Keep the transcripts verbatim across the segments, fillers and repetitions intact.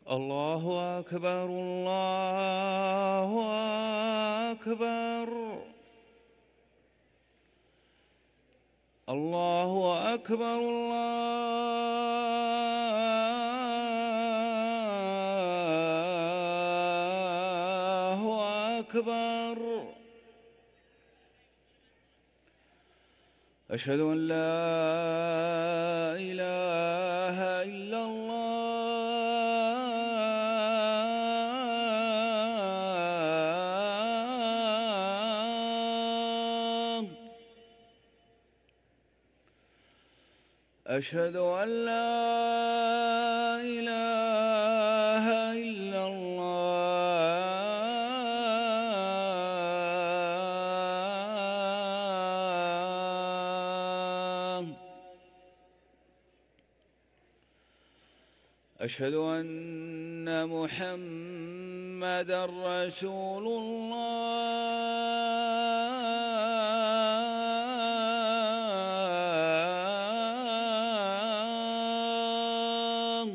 الله أكبر الله أكبر الله أكبر الله أكبر. أشهد أن لا إله إلا الله. أشهد أن لا إله إلا الله. أشهد أن محمدًا رسول الله.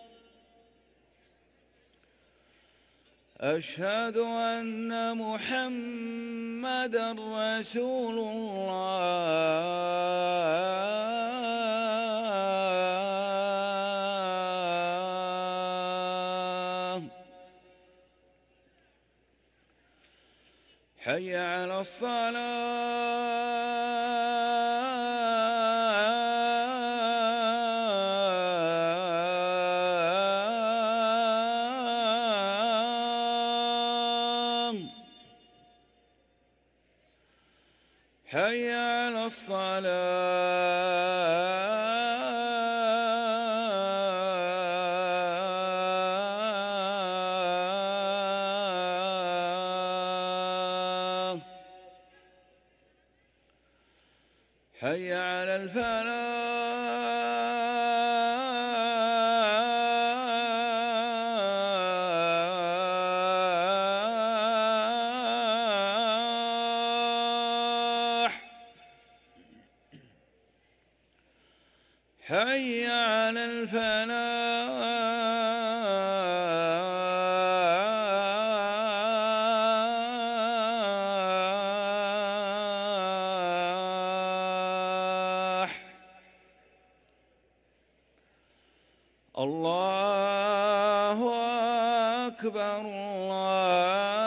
أشهد أن محمدًا رسول الله. حي على الصلاة. حي على الصلاة. حي على الفلاح. حي على الفلاح. الله أكبر الله